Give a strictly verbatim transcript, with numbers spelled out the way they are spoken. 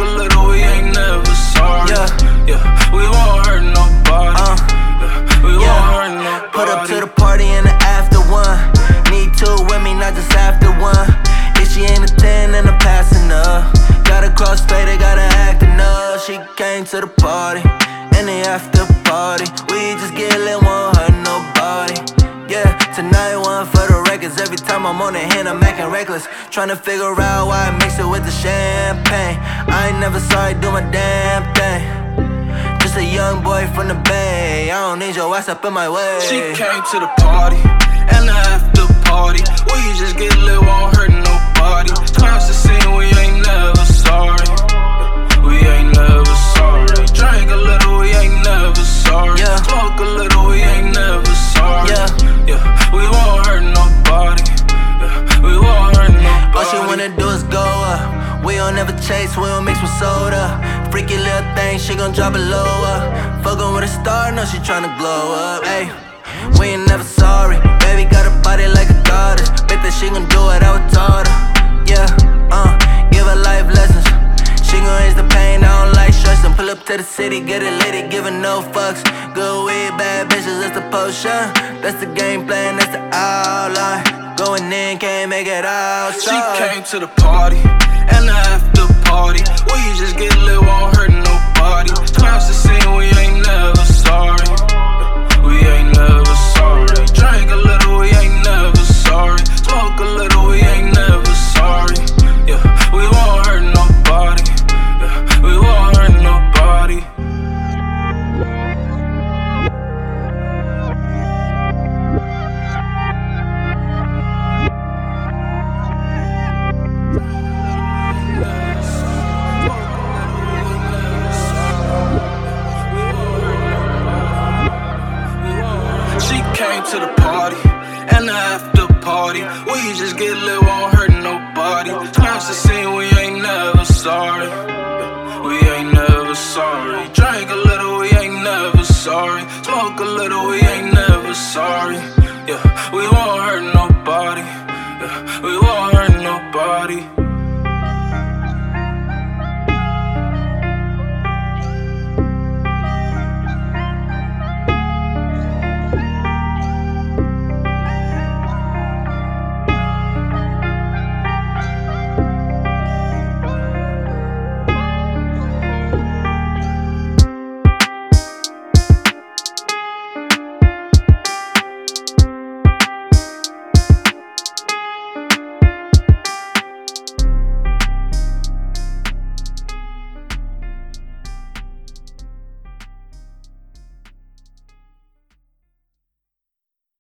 a little, we ain't never sorry. Yeah, yeah, we won't hurt nobody. Uh, yeah, we yeah. won't hurt nobody. Put up to the party in the after one. Need two with me, not just after one. If she ain't a ten, then I'm passing up. Got a crossfade, I got her acting up. She came to the party, in the after party. We just get lit, won't hurt nobody. Yeah, tonight one for the records. Every time I'm on the hand, I'm acting reckless. Tryna figure out why I mix it with the champagne. I ain't never saw it do my damn thing. Just a young boy from the Bay. I don't need your ass up in my way. She came to the party, and the after party. We just get lit, won't hurt nobody. Clowns to scene, we ain't never sorry. We ain't never sorry. Drink a little, we ain't never sorry. Yeah. Smoke a little, we ain't never sorry. Yeah. Yeah, we won't hurt nobody. Yeah, we won't hurt nobody. All she wanna do is go up. We don't never chase, we don't mix with soda. Freaky little thing, she gon' drop it lower. Fuckin' with a star, no, she tryna glow up. Ayy, we ain't never sorry. Baby got a body like a goddess. Bet that she gon' do it, I was taught her. Yeah, uh, give her life lessons. She gon' ease the pain, I don't like stressing. Pull up to the city, get it lit, giving no fucks. Good weed, bad bitches, that's the potion. That's the game plan, that's the outline. Going in, can't make it outside. She came to the party, and the after party. We just get lit, won't hurt nobody. Clowns to scene, we ain't never sorry.